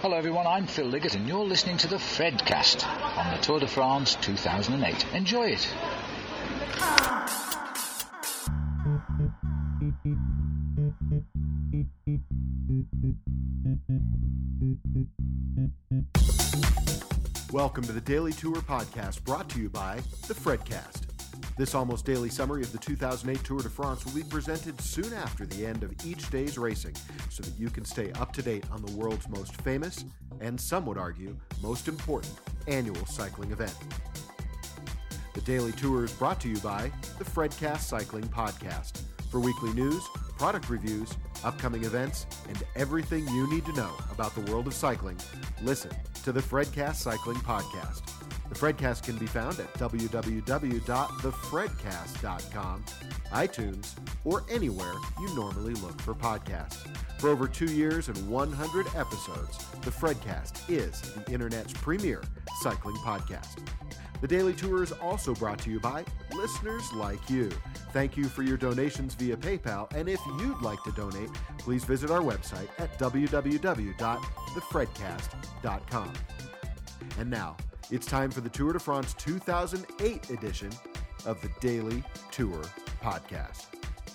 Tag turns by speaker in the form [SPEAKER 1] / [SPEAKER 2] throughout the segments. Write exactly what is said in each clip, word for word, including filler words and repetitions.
[SPEAKER 1] Hello everyone, I'm Phil Liggett and you're listening to the Fredcast on the Tour de France two thousand eight. Enjoy it.
[SPEAKER 2] Welcome to the Daily Tour Podcast, brought to you by the Fredcast. This almost daily summary of the two thousand eight Tour de France will be presented soon after the end of each day's racing, so that you can stay up to date on the world's most famous, and some would argue, most important annual cycling event. The Daily Tour is brought to you by the Fredcast Cycling Podcast. For weekly news, product reviews, upcoming events, and everything you need to know about the world of cycling, listen to the Fredcast Cycling Podcast. The Fredcast can be found at w w w dot the fredcast dot com, iTunes, or anywhere you normally look for podcasts. For over two years and one hundred episodes, the Fredcast is the internet's premier cycling podcast. The Daily Tour is also brought to you by listeners like you. Thank you for your donations via PayPal, and if you'd like to donate, please visit our website at w w w dot the fredcast dot com. And now, it's time for the Tour de France two thousand eight edition of the Daily Tour Podcast.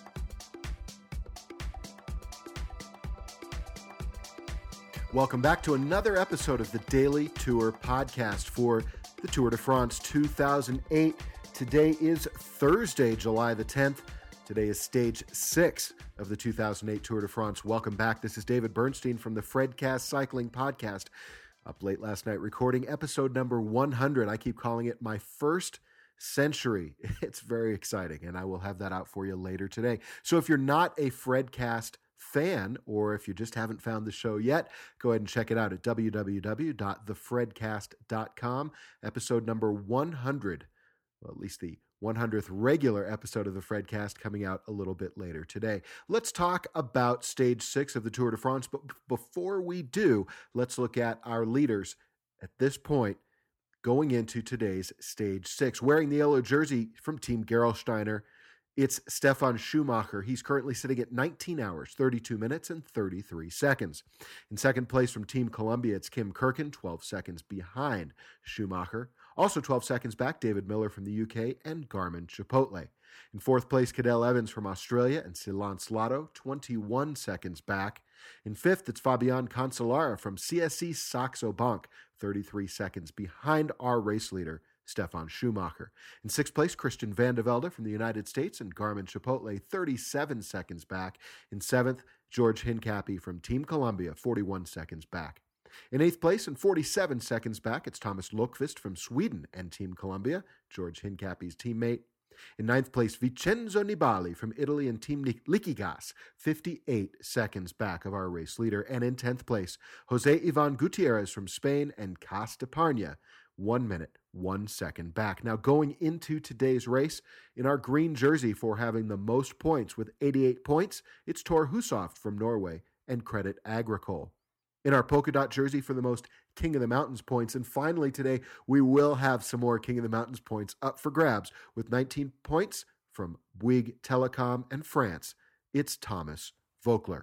[SPEAKER 2] Welcome back to another episode of the Daily Tour Podcast for the Tour de France two thousand eight. Today is Thursday, July the tenth. Today is stage six of the two thousand eight Tour de France. Welcome back. This is David Bernstein from the Fredcast Cycling Podcast. Up late last night recording episode number one hundred. I keep calling it my first century. It's very exciting, and I will have that out for you later today. So if you're not a Fredcast fan, or if you just haven't found the show yet, go ahead and check it out at w w w dot the fredcast dot com. Episode number one hundred, well, at least the one hundredth regular episode of the Fredcast, coming out a little bit later today. Let's talk about stage six of the Tour de France, but before we do, let's look at our leaders at this point going into today's stage six. Wearing the yellow jersey from Team Gerolsteiner, it's Stefan Schumacher. He's currently sitting at nineteen hours, thirty-two minutes, and thirty-three seconds. In second place from Team Columbia, it's Kim Kirkin, twelve seconds behind Schumacher. Also twelve seconds back, David Miller from the U K and Garmin Chipotle. In fourth place, Cadel Evans from Australia and Silence Lotto, twenty-one seconds back. In fifth, it's Fabian Cancellara from C S C Saxo Bank, thirty-three seconds behind our race leader, Stefan Schumacher. In sixth place, Christian Vande Velde from the United States and Garmin Chipotle, thirty-seven seconds back. In seventh, George Hincapie from Team Columbia, forty-one seconds back. In eighth place and forty-seven seconds back, it's Thomas Löfqvist from Sweden and Team Columbia, George Hincapie's teammate. In ninth place, Vincenzo Nibali from Italy and Team Liquigas, fifty-eight seconds back of our race leader. And in tenth place, Jose Ivan Gutierrez from Spain and Cas de Parnia, one minute, one second back. Now, going into today's race, in our green jersey for having the most points with eighty-eight points, it's Thor Hushovd from Norway and Credit Agricole. In our polka dot jersey for the most King of the Mountains points. And finally today, we will have some more King of the Mountains points up for grabs with nineteen points from Bouygues Telecom and France. It's Thomas Voeckler.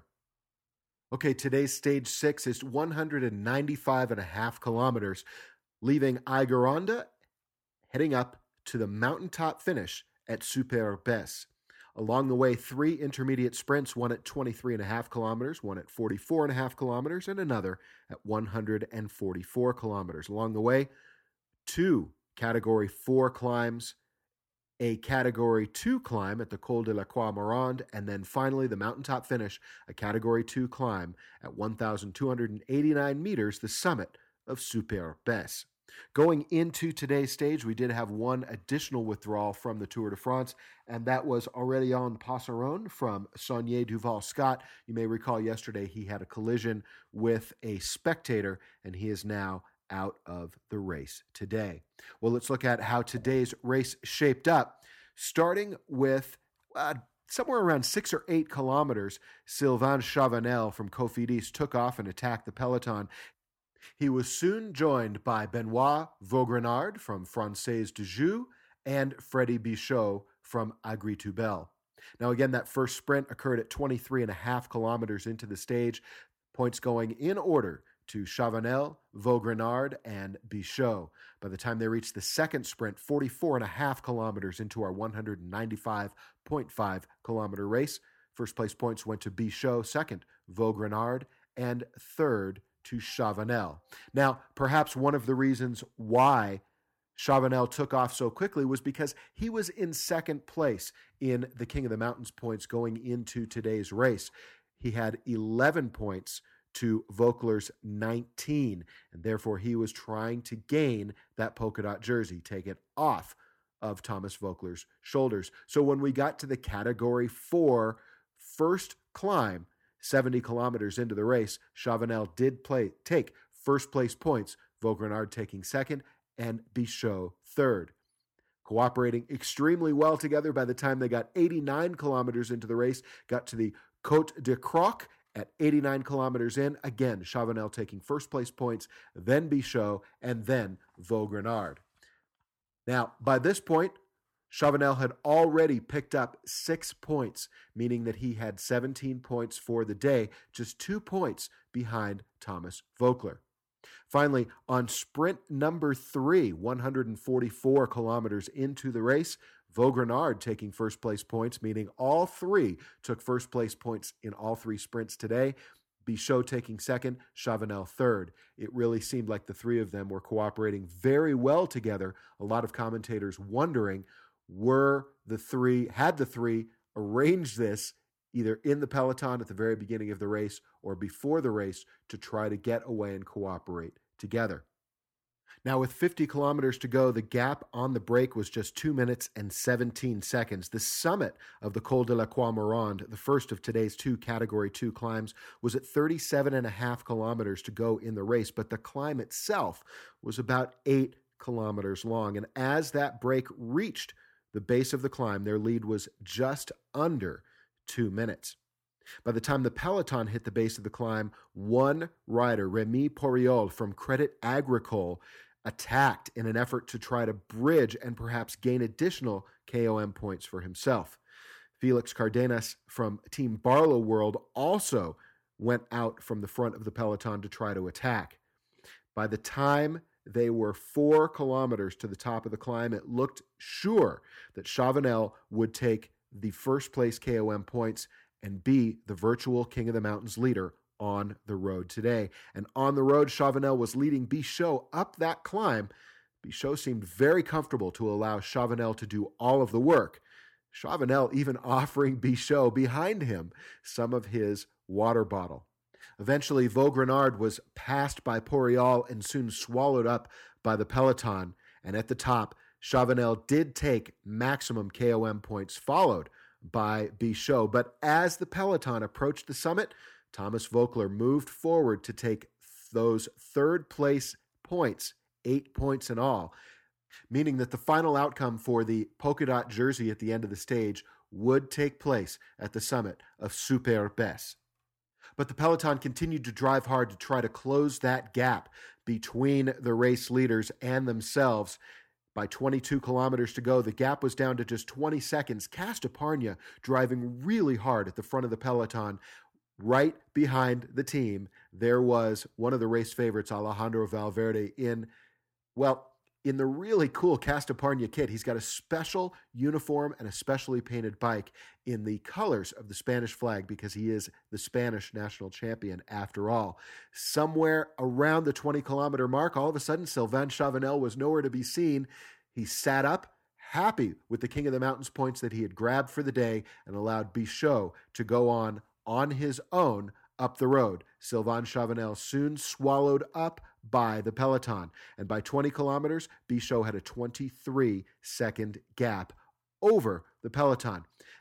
[SPEAKER 2] Okay, today's stage six is one hundred ninety-five and a half kilometers, leaving Aigueronde, heading up to the mountaintop finish at Super-Besse. Along the way, three intermediate sprints, one at twenty-three and a half kilometers, one at forty-four and a half kilometers, and another at one hundred forty-four kilometers. Along the way, two Category four climbs, a Category two climb at the Col de la Croix Morande, and then finally the mountaintop finish, a Category two climb at one thousand two hundred eighty-nine meters, the summit of Super-Besse. Going into today's stage, we did have one additional withdrawal from the Tour de France, and that was Aurélien Passeron from Saunier Duval Scott. You may recall yesterday he had a collision with a spectator, and he is now out of the race today. Well, let's look at how today's race shaped up, starting with uh, somewhere around six or eight kilometers. Sylvain Chavanel from Cofidis took off and attacked the peloton. He was soon joined by Benoit Vaugrenard from Française de Joux and Freddy Bichot from Agri-Toubel. Now, again, that first sprint occurred at twenty-three and a half kilometers into the stage. Points going in order to Chavanel, Vaugrenard, and Bichot. By the time they reached the second sprint, forty-four and a half kilometers into our one hundred ninety-five point five kilometer race, first place points went to Bichot, second, Vaugrenard, and third to Chavanel. Now, perhaps one of the reasons why Chavanel took off so quickly was because he was in second place in the King of the Mountains points going into today's race. He had eleven points to Vogler's nineteen, and therefore he was trying to gain that polka dot jersey, take it off of Thomas Vogler's shoulders. So when we got to the Category four first climb, seventy kilometers into the race, Chavanel did play, take first place points, Vaugrenard taking second, and Bichot third. Cooperating extremely well together by the time they got eighty-nine kilometers into the race, got to the Côte de Croc at eighty-nine kilometers in. Again, Chavanel taking first place points, then Bichot, and then Vaugrenard. Now, by this point, Chavanel had already picked up six points, meaning that he had seventeen points for the day, just two points behind Thomas Vogler. Finally, on sprint number three, one hundred forty-four kilometers into the race, Vaugrenard taking first place points, meaning all three took first place points in all three sprints today. Bichot taking second, Chavanel third. It really seemed like the three of them were cooperating very well together. A lot of commentators wondering, were the three, had the three arranged this either in the peloton at the very beginning of the race or before the race to try to get away and cooperate together. Now, with fifty kilometers to go, the gap on the break was just two minutes and seventeen seconds. The summit of the Col de la Croix Morande, the first of today's two Category two climbs, was at thirty-seven and a half kilometers to go in the race, but the climb itself was about eight kilometers long. And as that break reached the base of the climb, their lead was just under two minutes. By the time the peloton hit the base of the climb, one rider, Rémi Poriol from Crédit Agricole, attacked in an effort to try to bridge and perhaps gain additional K O M points for himself. Felix Cardenas from Team Barlow World also went out from the front of the peloton to try to attack. By the time they were four kilometers to the top of the climb, it looked sure that Chavanel would take the first place K O M points and be the virtual King of the Mountains leader on the road today. And on the road, Chavanel was leading Bichot up that climb. Bichot seemed very comfortable to allow Chavanel to do all of the work. Chavanel even offering Bichot behind him some of his water bottle. Eventually, Vaugrenard was passed by Poriol and soon swallowed up by the peloton. And at the top, Chavanel did take maximum K O M points, followed by Bichot. But as the peloton approached the summit, Thomas Vogler moved forward to take those third place points, eight points in all, meaning that the final outcome for the polka dot jersey at the end of the stage would take place at the summit of Super Besse. But the peloton continued to drive hard to try to close that gap between the race leaders and themselves. By twenty-two kilometers to go, the gap was down to just twenty seconds. Castaparna driving really hard at the front of the peloton. Right behind the team, there was one of the race favorites, Alejandro Valverde, in, well, in the really cool Castaparna kit. He's got a special uniform and a specially painted bike in the colors of the Spanish flag because he is the Spanish national champion after all. Somewhere around the twenty-kilometer mark, all of a sudden, Sylvain Chavanel was nowhere to be seen. He sat up, happy with the King of the Mountains points that he had grabbed for the day, and allowed Bichot to go on on his own up the road. Sylvain Chavanel soon swallowed up by the peloton, and by twenty kilometers, Bichot had a twenty-three second gap over the peloton.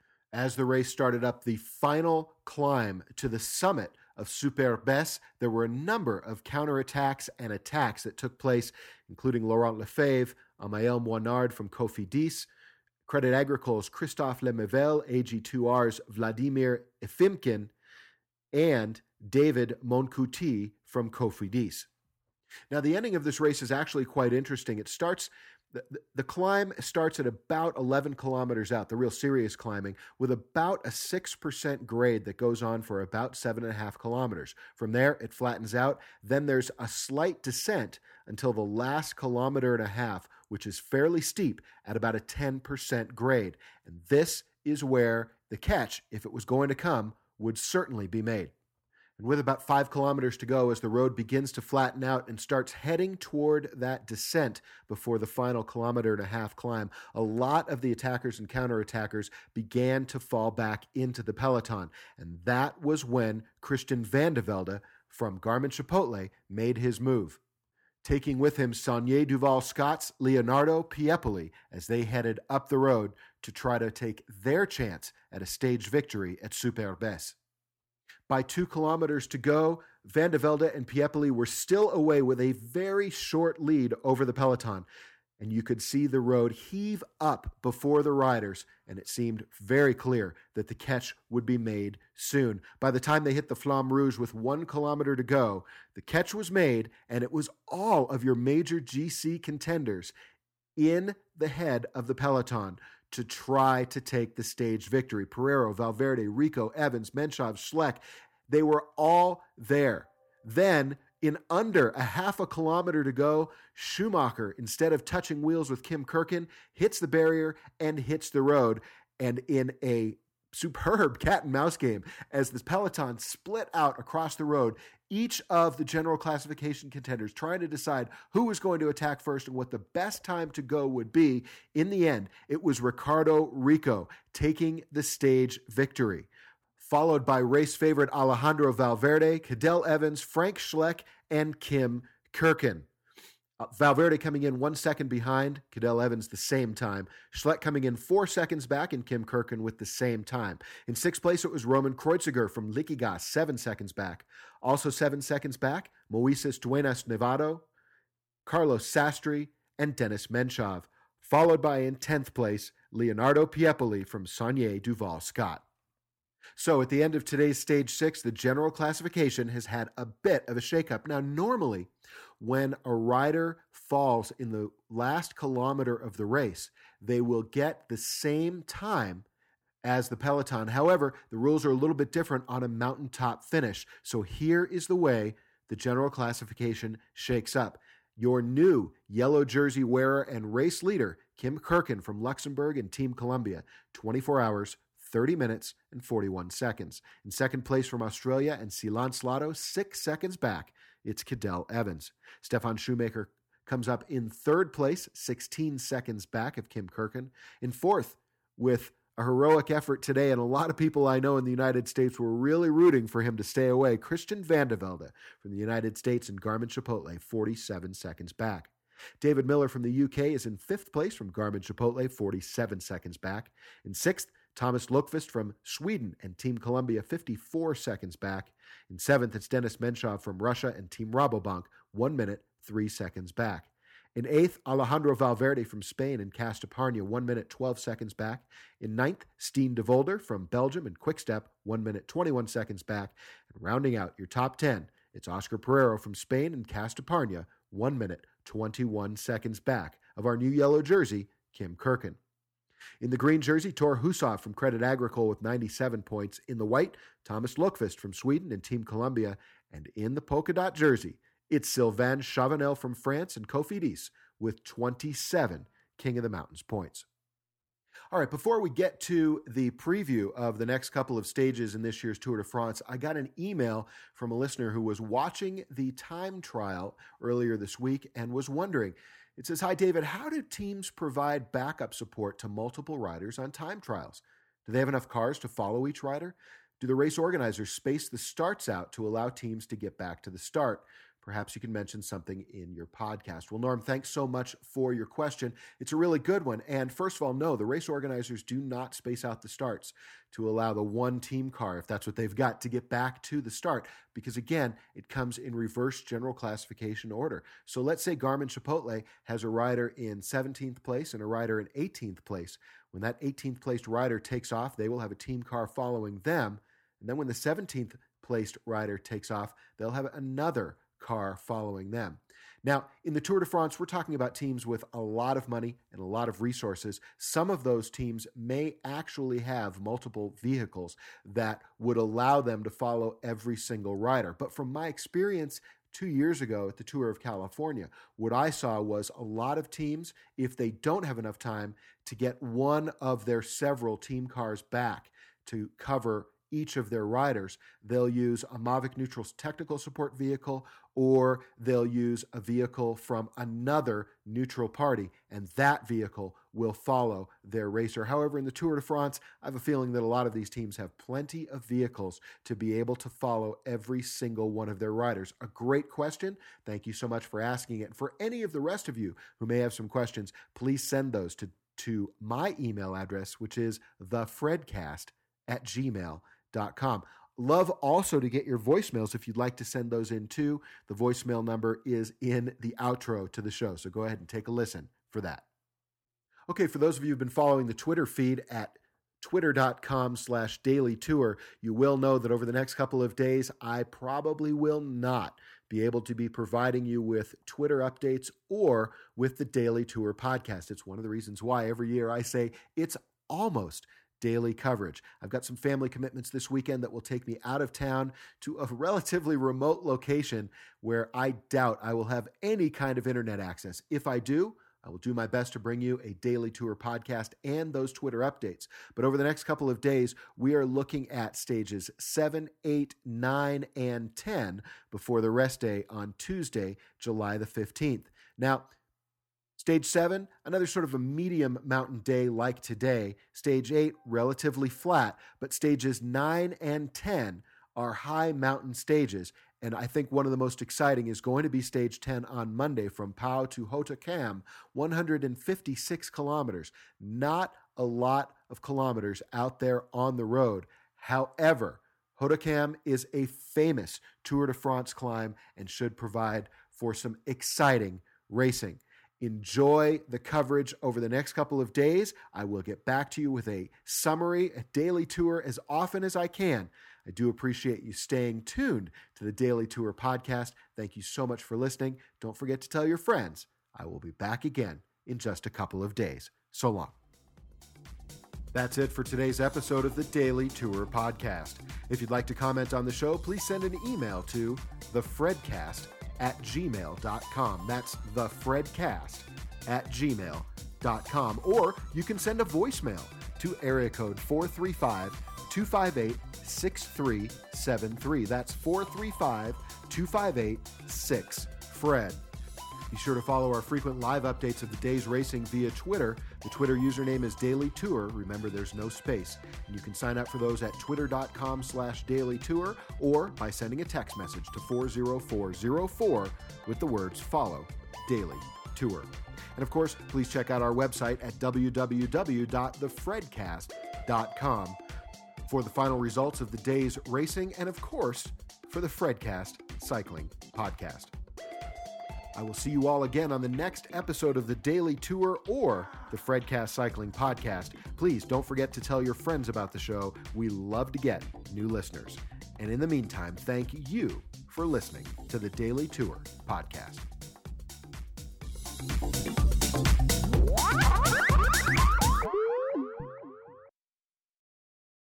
[SPEAKER 2] As the race started up the final climb to the summit of Super Besse, there were a number of counterattacks and attacks that took place, including Laurent Lefebvre, Amael Moinard from Cofidis, Crédit Agricole's Christophe Lemaivel, A G two R's Vladimir Efimkin, and David Moncuti from Cofidis. Now, the ending of this race is actually quite interesting. It starts, the, the climb starts at about eleven kilometers out, the real serious climbing, with about a six percent grade that goes on for about seven and a half kilometers. From there, it flattens out. Then there's a slight descent until the last kilometer and a half, which is fairly steep at about a ten percent grade. And this is where the catch, if it was going to come, would certainly be made. And with about five kilometers to go as the road begins to flatten out and starts heading toward that descent before the final kilometer and a half climb, a lot of the attackers and counterattackers began to fall back into the peloton. And that was when Christian Vande Velde from Garmin-Chipotle made his move, taking with him Saunier Duval Scott's Leonardo Piepoli as they headed up the road to try to take their chance at a staged victory at Superbès. By two kilometers to go, Vande Velde and Piepoli were still away with a very short lead over the peloton, and you could see the road heave up before the riders, and it seemed very clear that the catch would be made soon. By the time they hit the Flamme Rouge with one kilometer to go, the catch was made, and it was all of your major G C contenders in the head of the peloton to try to take the staged victory. Pereiro, Valverde, Rico, Evans, Menchov, Schleck, they were all there. Then, in under a half a kilometer to go, Schumacher, instead of touching wheels with Kim Kirkin, hits the barrier and hits the road. And in a superb cat and mouse game, as the peloton split out across the road, each of the general classification contenders trying to decide who was going to attack first and what the best time to go would be. In the end, it was Ricardo Rico taking the stage victory, followed by race favorite Alejandro Valverde, Cadel Evans, Frank Schleck, and Kim Kirkin. Uh, Valverde coming in one second behind, Cadel Evans the same time. Schleck coming in four seconds back, and Kim Kirkin with the same time. In sixth place, it was Roman Kreuziger from Liquigas, seven seconds back. Also seven seconds back, Moises Duenas Nevado, Carlos Sastre, and Denis Menchov, followed by, in tenth place, Leonardo Piepoli from Saunier Duval Scott. So at the end of today's stage six, the general classification has had a bit of a shakeup. Now, normally, when a rider falls in the last kilometer of the race, they will get the same time as the peloton. However, the rules are a little bit different on a mountaintop finish. So here is the way the general classification shakes up. Your new yellow jersey wearer and race leader, Kim Kirkin from Luxembourg and Team Columbia, twenty-four hours, thirty minutes, and forty-one seconds. In second place from Australia and Silan Slato, six seconds back, it's Cadel Evans. Stefan Shoemaker comes up in third place, sixteen seconds back of Kim Kirkin. In fourth, with a heroic effort today, and a lot of people I know in the United States were really rooting for him to stay away, Christian Vande Velde from the United States and Garmin-Chipotle, forty-seven seconds back. David Miller from the U K is in fifth place from Garmin-Chipotle, forty-seven seconds back. In sixth, Thomas Lundqvist from Sweden and Team Columbia, fifty-four seconds back. In seventh, it's Denis Menchov from Russia and Team Rabobank, one minute, three seconds back. In eighth, Alejandro Valverde from Spain and Castaparnia, one minute, twelve seconds back. In ninth, Steen de Volder from Belgium and Quickstep, one minute, twenty-one seconds back. And rounding out your top ten, it's Oscar Pereiro from Spain and Castaparnia, one minute, twenty-one seconds back of our new yellow jersey, Kim Kirkin. In the green jersey, Tor Husov from Credit Agricole with ninety-seven points. In the white, Thomas Lundqvist from Sweden and Team Columbia. And in the polka dot jersey, it's Sylvain Chavanel from France and Cofidis with twenty-seven King of the Mountains points. All right, before we get to the preview of the next couple of stages in this year's Tour de France, I got an email from a listener who was watching the time trial earlier this week and was wondering. It says, "Hi, David, how do teams provide backup support to multiple riders on time trials? Do they have enough cars to follow each rider? Do the race organizers space the starts out to allow teams to get back to the start? Perhaps you can mention something in your podcast." Well, Norm, thanks so much for your question. It's a really good one. And first of all, no, the race organizers do not space out the starts to allow the one team car, if that's what they've got, to get back to the start. Because again, it comes in reverse general classification order. So let's say Garmin-Chipotle has a rider in seventeenth place and a rider in eighteenth place. When that eighteenth placed rider takes off, they will have a team car following them. And then when the seventeenth placed rider takes off, they'll have another car following them. Now, in the Tour de France, we're talking about teams with a lot of money and a lot of resources. Some of those teams may actually have multiple vehicles that would allow them to follow every single rider. But from my experience two years ago at the Tour of California, what I saw was a lot of teams, if they don't have enough time to get one of their several team cars back to cover each of their riders, they'll use a Mavic Neutral's technical support vehicle, or they'll use a vehicle from another neutral party, and that vehicle will follow their racer. However, in the Tour de France, I have a feeling that a lot of these teams have plenty of vehicles to be able to follow every single one of their riders. A great question. Thank you so much for asking it. And for any of the rest of you who may have some questions, please send those to, to my email address, which is thefredcast at gmail dot com. Love also to get your voicemails if you'd like to send those in too. The voicemail number is in the outro to the show, so go ahead and take a listen for that. Okay, for those of you who've been following the Twitter feed at twitter.com slash daily tour, you will know that over the next couple of days, I probably will not be able to be providing you with Twitter updates or with the Daily Tour podcast. It's one of the reasons why every year I say it's almost daily coverage. I've got some family commitments this weekend that will take me out of town to a relatively remote location where I doubt I will have any kind of internet access. If I do, I will do my best to bring you a Daily Tour podcast and those Twitter updates. But over the next couple of days, we are looking at stages seven, eight, nine, and ten before the rest day on Tuesday, July the fifteenth. Now, Stage seven, another sort of a medium mountain day like today. Stage eight, relatively flat, but stages nine and ten are high mountain stages. And I think one of the most exciting is going to be stage ten on Monday from Pau to Hautacam, one hundred fifty-six kilometers. Not a lot of kilometers out there on the road. However, Hautacam is a famous Tour de France climb and should provide for some exciting racing. Enjoy the coverage over the next couple of days. I will get back to you with a summary, a daily tour as often as I can. I do appreciate you staying tuned to the Daily Tour podcast. Thank you so much for listening. Don't forget to tell your friends. I will be back again in just a couple of days. So long. That's it for today's episode of the Daily Tour podcast. If you'd like to comment on the show, please send an email to thefredcast at gmail dot com. That's thefredcast at gmail dot com. Or you can send a voicemail to area code four three five, two five eight, six three seven three. That's four three five, two five eight, six Fred. Be sure to follow our frequent live updates of the day's racing via Twitter. The Twitter username is Daily Tour. Remember, there's no space. And you can sign up for those at twitter.com slash Daily Tour or by sending a text message to four zero four zero four with the words follow Daily Tour. And of course, please check out our website at w w w dot the fredcast dot com for the final results of the day's racing and, of course, for the Fredcast Cycling Podcast. I will see you all again on the next episode of the Daily Tour or the Fredcast Cycling Podcast. Please don't forget to tell your friends about the show. We love to get new listeners. And in the meantime, thank you for listening to the Daily Tour Podcast.